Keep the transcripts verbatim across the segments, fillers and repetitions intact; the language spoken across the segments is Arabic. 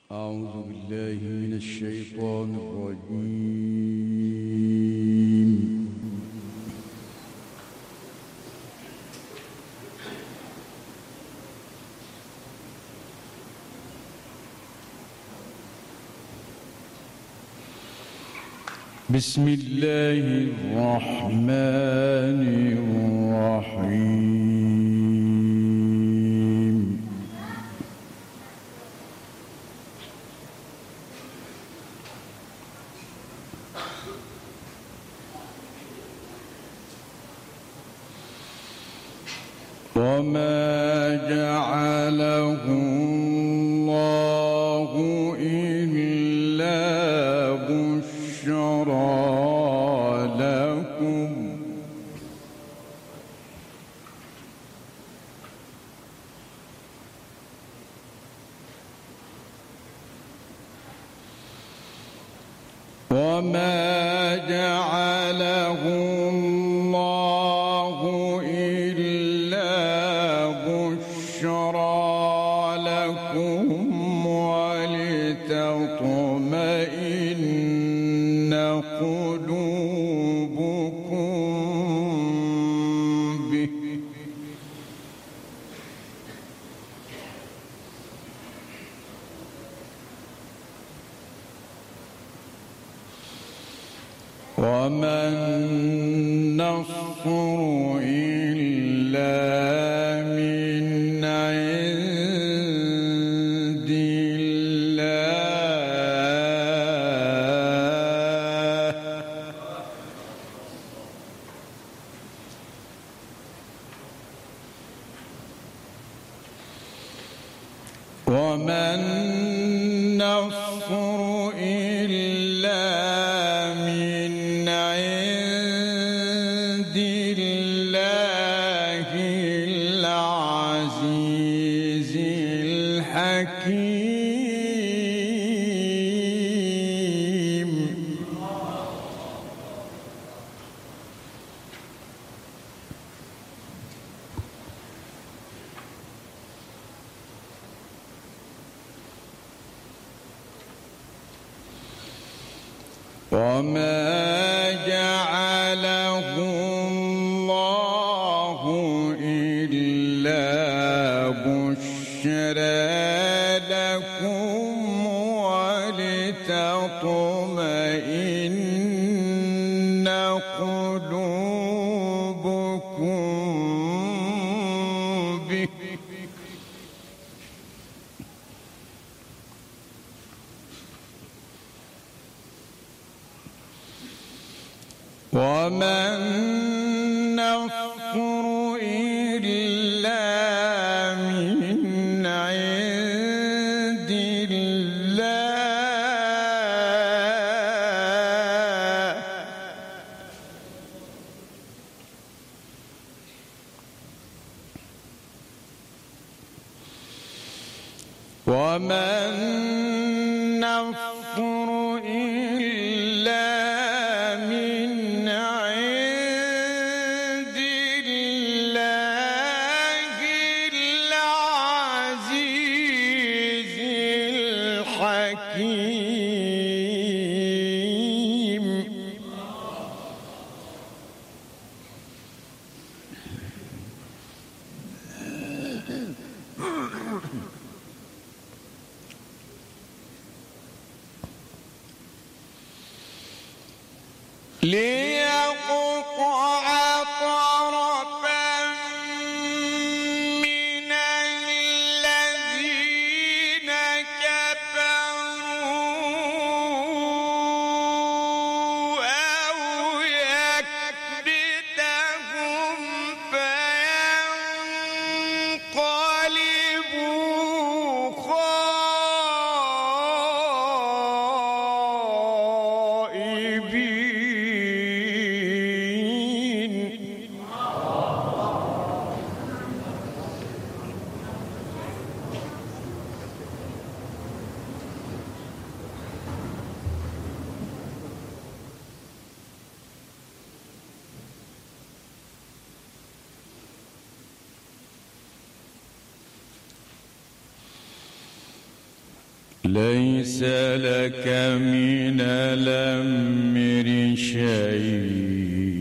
أعوذ بالله من الشيطان الرجيم. بسم الله الرحمن الرحيم. وما جعله الله إلا بشرى لكم وما جعله الله إلا بشرى لكم ولتطمئن قلوبكم به وما النصر إلا من عند الله وما النصر إلا من عند الله العزيز الحكيم. وما جعله الله إلا بشرى لكم ولتطمئن قلوبكم به وما النصر إلا من عند الله وما النصر إلا من عند الله العزيز الحكيم. ليقطع طرفا من الذين كفروا أو يكبتهم فينقلبوا خائبين. ليس لك من الأمر شيء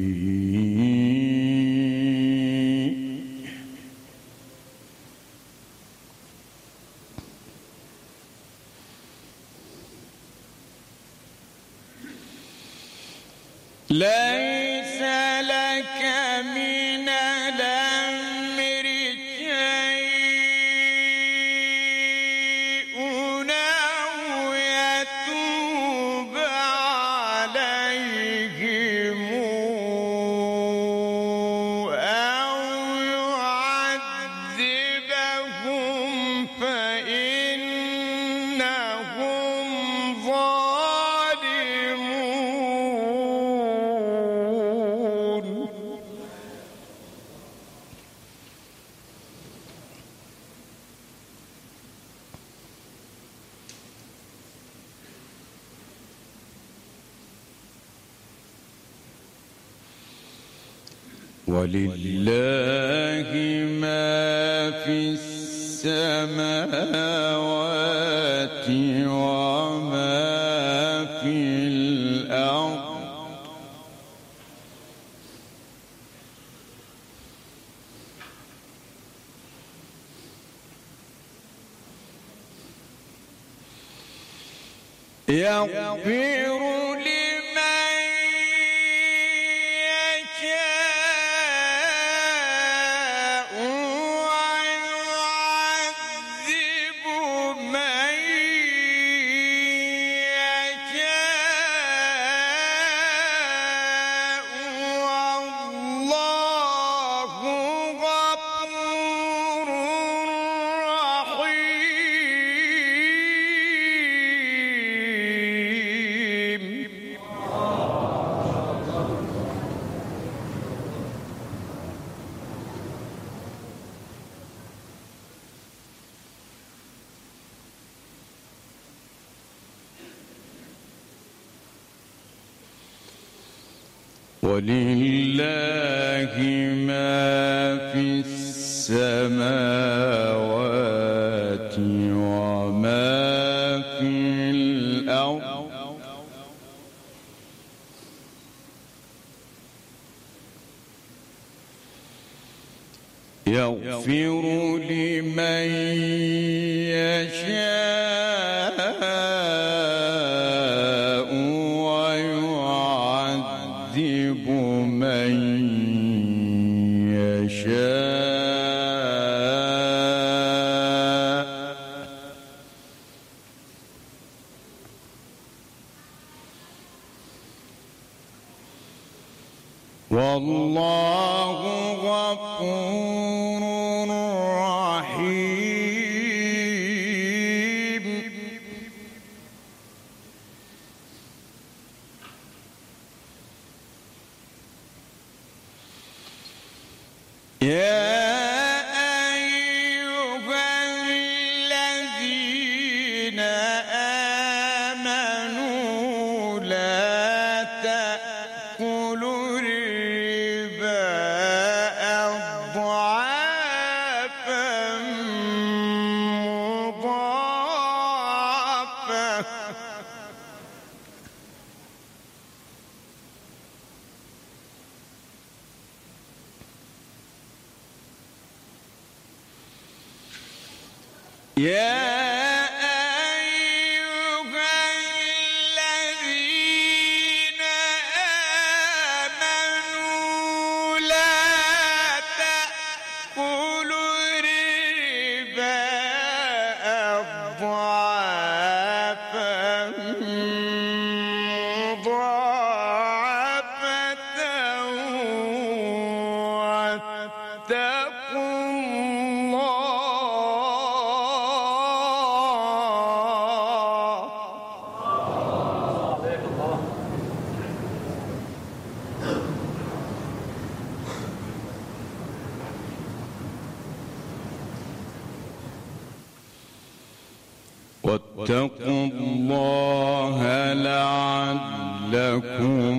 ليس لك من الأمر شيء أو يتوب عليهم أو يعذبهم فإنهم ظالمون. ولله ما في السماوات وما في الأرض يغفر ولله ما في السماوات وما في الأرض يغفر لمن يشاء ويعذب من يشاء والله غفور رحيم. يا أيها الذين آمنوا لا تأكلوا الربا أضعافا مضاعفة يا أيها الذين آمنوا لا تأكلوا الربا أضعافا مضاعفة واتقوا واتقوا الله لعلكم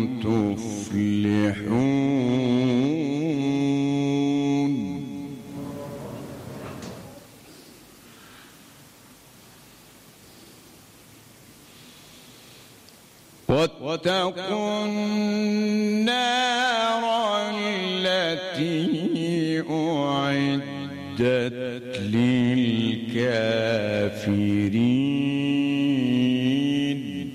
تفلحون. واتقوا النار التي أعدت للكافرين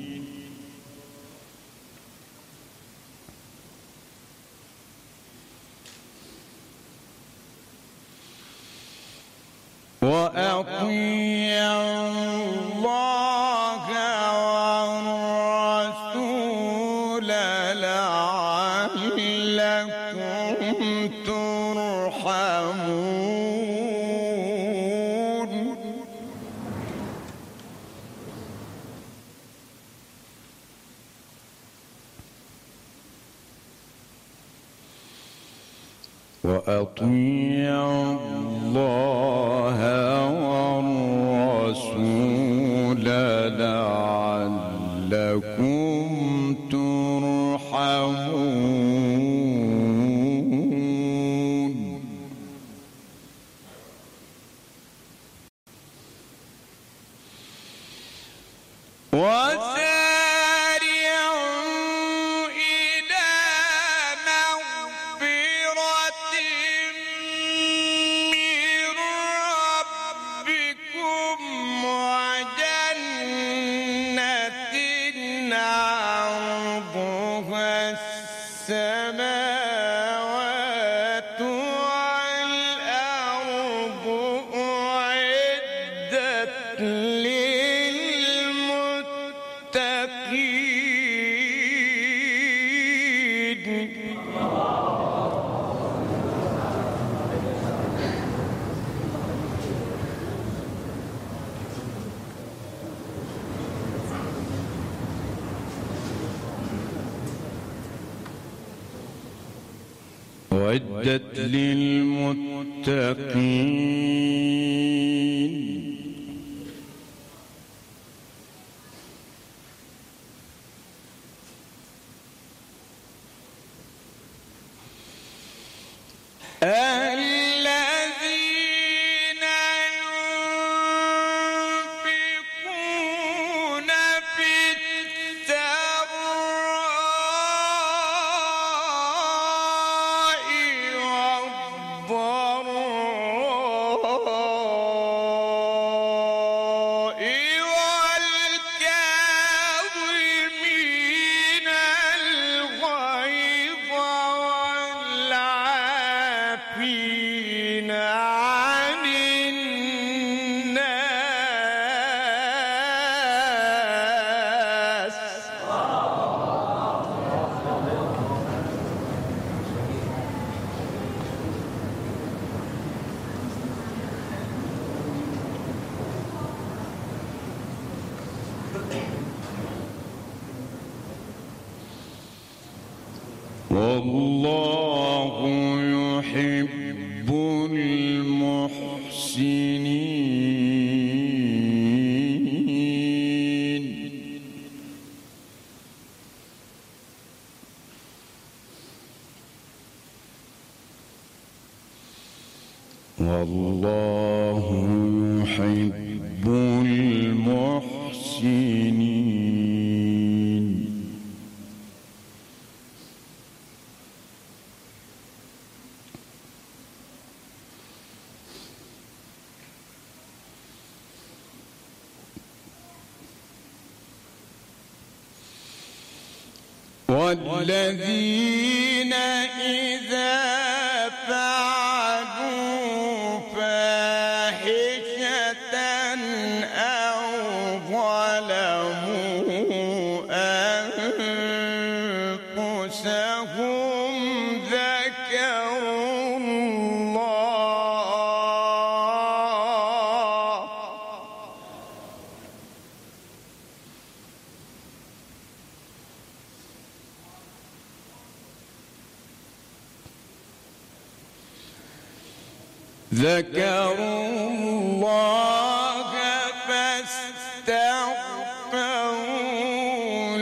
وأطيعوا الله والرسول لعلكم ترحمون وأطيعوا الله والرسول لعلكم ترحمون وسارعوا إلى مغفرة من ربكم وجنة عرضها السماوات والأرض أعدت للمتقين أعدت للمتقين الذين ينفقون في السراء والضراء والكاظمين الغيظ والعافين عن الناس والله يحب المحسنين والله يحب المحسنين والذين إذا فعلوا فاحشة أو ظلموا أنفسهم ذكروا الله ذكروا الله فاستغفروا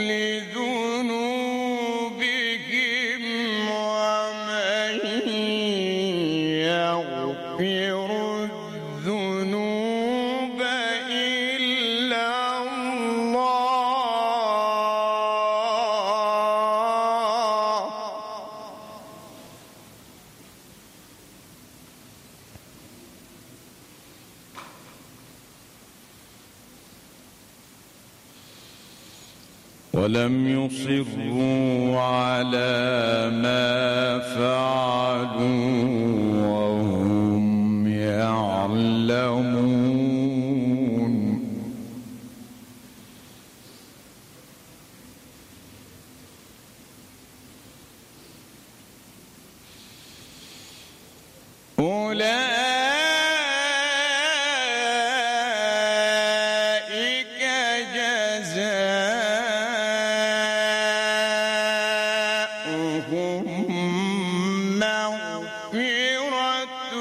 لذنوبهم ومن يغفر الذنوب إلا الله ولم يصروا على ما فعلوا وهم يعلمون. أولئك جزاؤهم مغفرة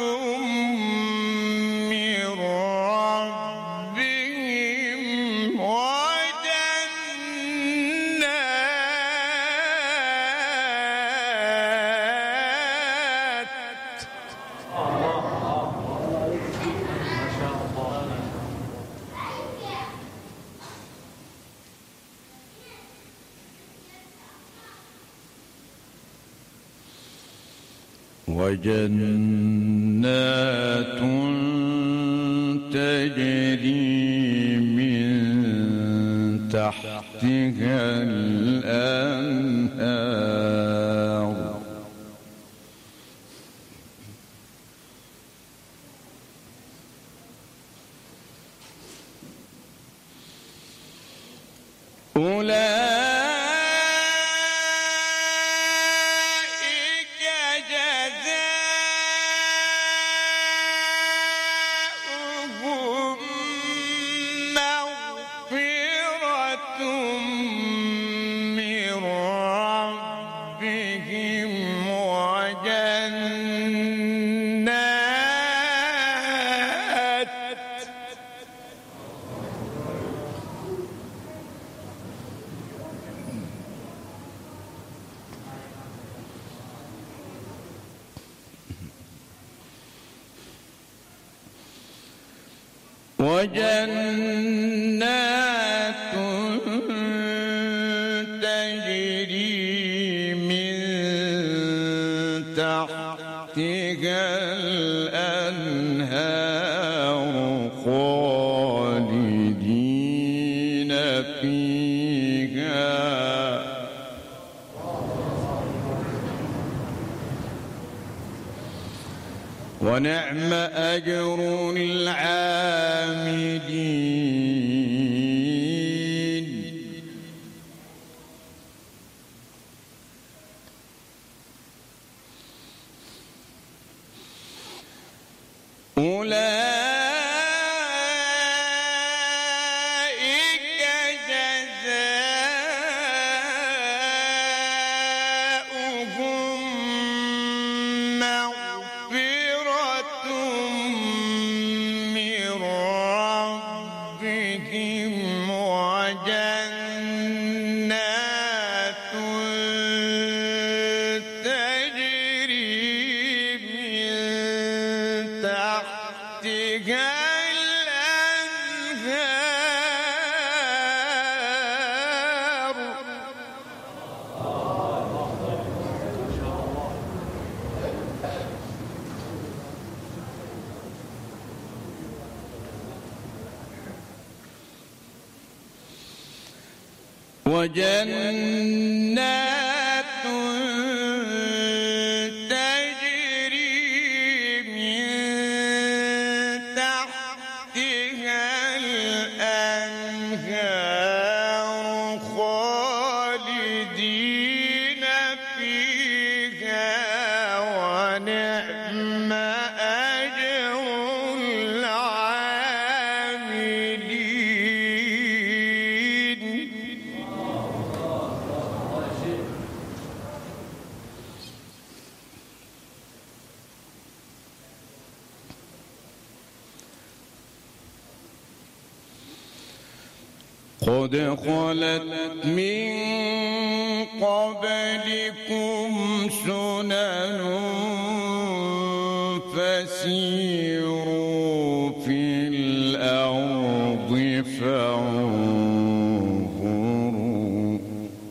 من ربهم وجنات تجري من تحتها الأنهار أولئك جزاؤهم مغفرة من ربهم وجنات وجنات تجري من تحتها الأنهار خالدين فيها ونعم أجر العاملين. أولئك جزاؤهم مغفرة من ربهم وجنات تجري من تحتها الأنهار وجنات تجري من تحتها الأنهار خالدين فيها ونعم أجر العاملين. قد خلت من قبلكم سنن فسيروا في الأرض فانظروا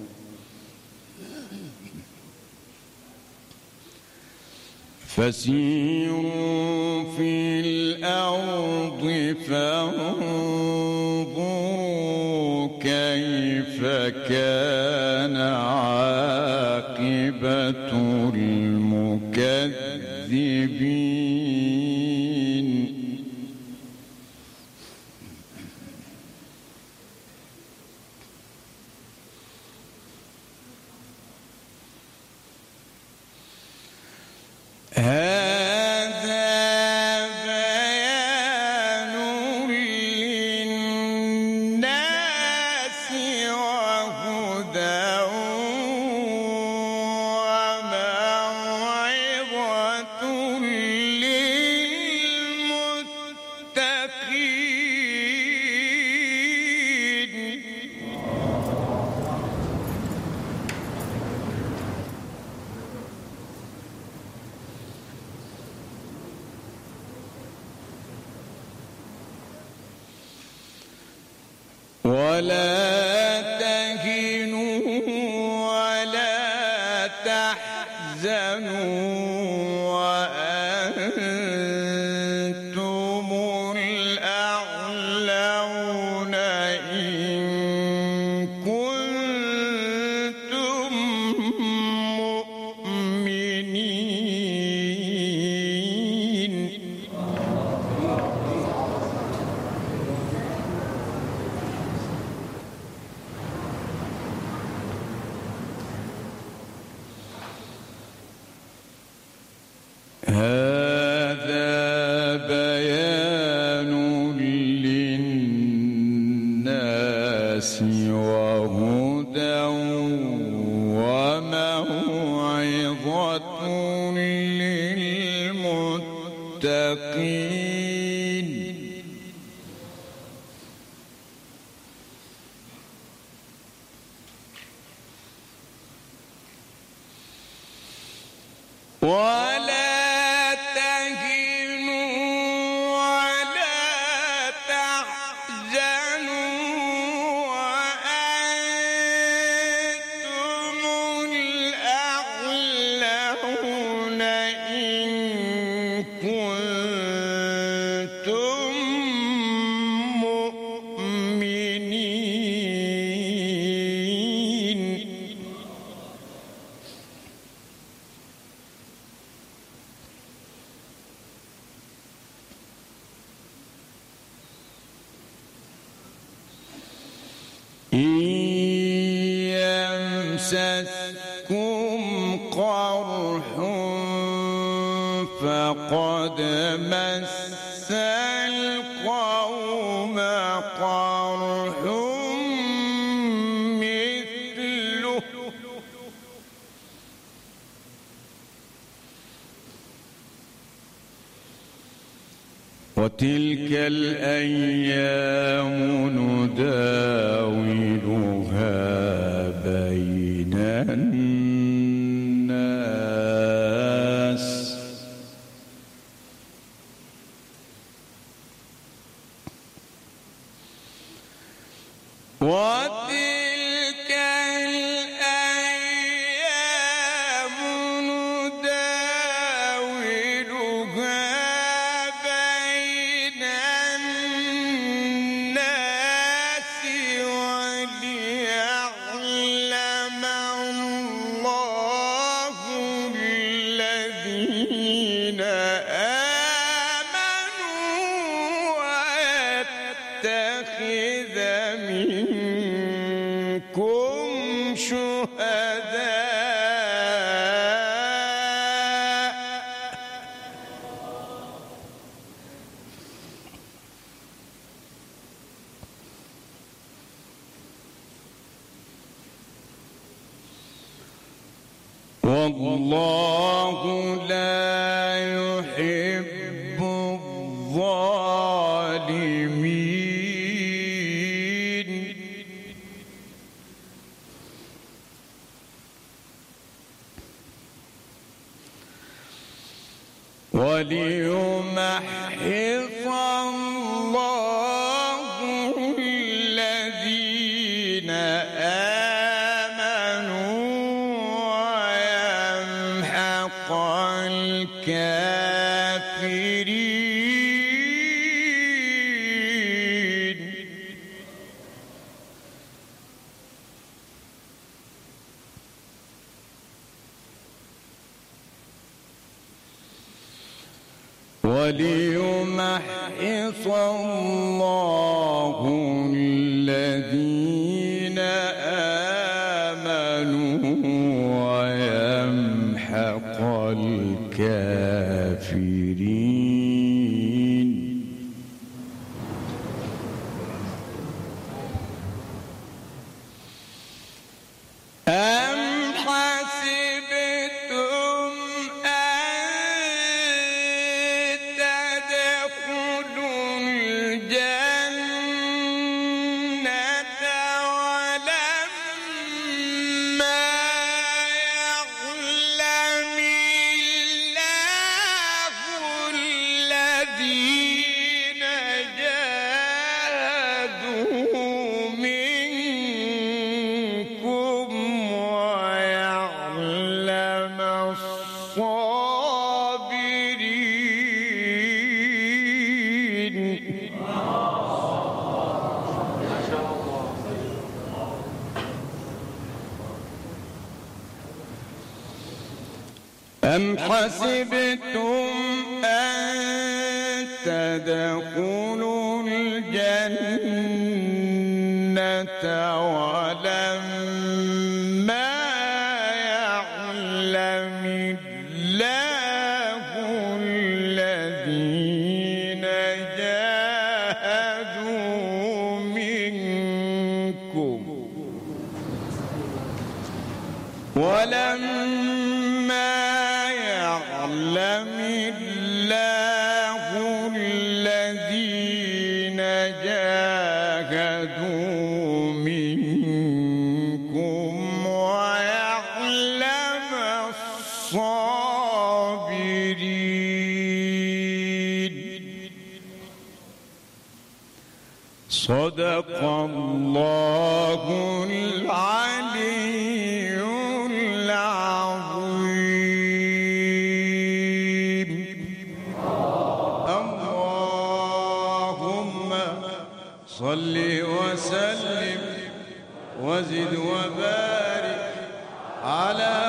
فسيروا في الأرض فانظروا كيف كان عاقبة المكذبين هذا بيان للناس وهدى وموعظة ولا تهنوا ولا تحزنوا وأنتم الأعلون إن كنتم مؤمنين. هذا بيان للناس وهدى وموعظة للمتقين. ولا إن يمسسكم قرح فقد مس القوم قرح مثله وتلك الأيام نداولها بين الناس وتلك الأيام نداولها بين الناس وليعلم الله الذين آمنوا ويتخذ منكم شهداء والله لا يحب الظالمين. وليمحص الله الذين آمنوا ويمحق الكافرين. وليمحص الله الذين آمنوا ويمحق الكافرين. أم حسبتم أن تدخلوا الجنة ولما يعلم الله الذين جاهدوا منكم ويعلم الصابرين. أم حسبتم أن تدخلوا الجنة ولما يعلم الله الذين جاهدوا منكم ولما يعلم الله الذين جاهدوا منكم ويعلم الصابرين. صدق الله العلي العظيم. اللهم صل وسلم وزد وبارك على